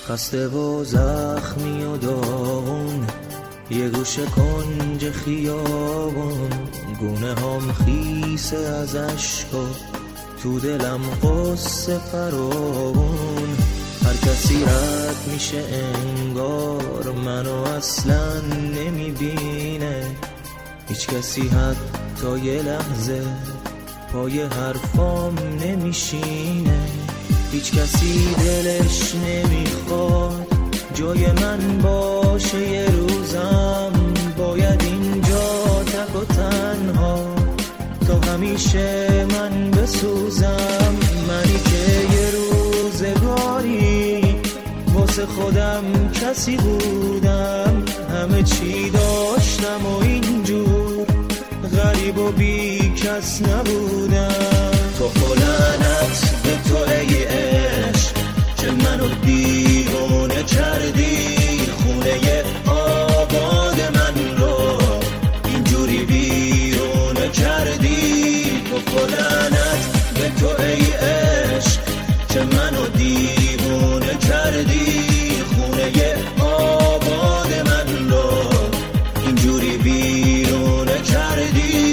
خسته و زخمی و داغون، یه گوشه کنج خیابون، گونه هم خیسه از عشقا، تو دلم قصه فراوون. هر کسی رد میشه انگار منو اصلا نمیبینه، هیچ کسی حتی یه لحظه پای حرفام نمیشینه، هیچ کسی دلش نمیخواد جای من باشه. یه روزم باید اینجا تک و تنها تا همیشه من بسوزم. منی که یه روزگاری واسه خودم کسی بودم، همه چی داشتم و اینجور غریب و بی کس نبودم. تو خلنت به تو ای عشق که منو دیوونه کردی، خونه آباد من رو اینجوری بیرونه کردی. تو خلنت به تو ای عشق که منو دیوونه کردی، خونه آباد من رو اینجوری بیرونه کردی.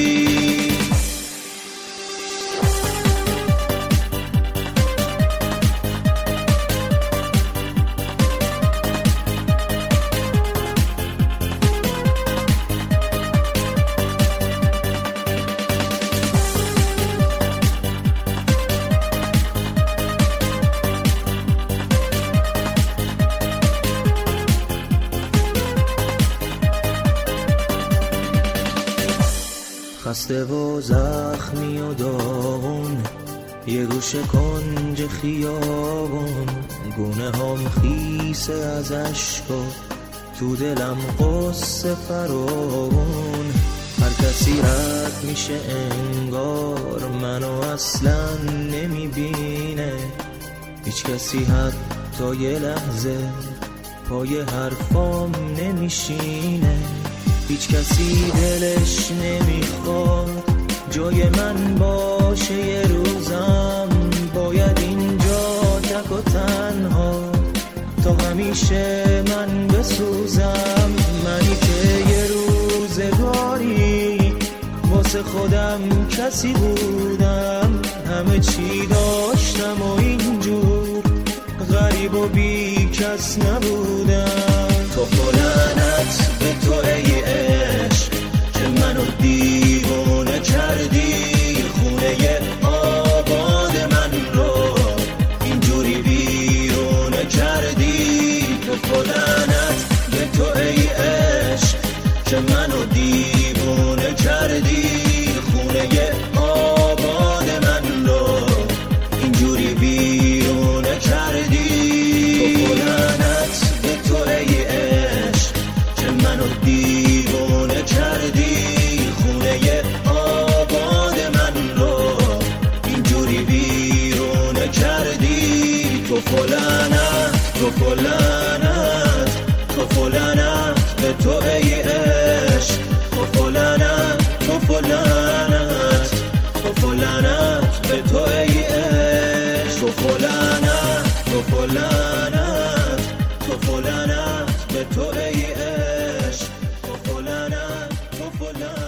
خسته و زخمی و داغون، یه گوشه کنج خیابون، گونه هم خیسه از عشقا، تو دلم قصه فراوون. هر کسی رد میشه انگار منو اصلا نمیبینه، هیچ کسی حتی یه لحظه پای حرفام نمیشینه، هیچ کسی دلش نمیخواد جای من باشه. یه روزم باید اینجا تک و تنها تا همیشه من بسوزم. منی که یه روزگاری واسه خودم کسی بودم، همه چی داشتم و اینجور غریب و بی کس نبودم. تو خلنت به تو ای عشق که منو دیوونه کردی، خونه آباد من رو اینجوری بیرونه کردی. تو خلنت به تو ای عشق که منو دیوونه کردی، خونه آباد من رو اینجوری بیرونه کردی. تو خلنت به تو ای عشق که منو دیوونه کردی، خونه آباد من رو اینجوری بیرونه کردی. تو خلنت، تو خلنت، تو خلنت به تو ای عشق، تو خلنت، تو خلنت، تو خلنت به تو ای عشق، تو خلنت، تو خلنت، تو خلنت به تو ای عشق، تو خلنت، تو خلنت.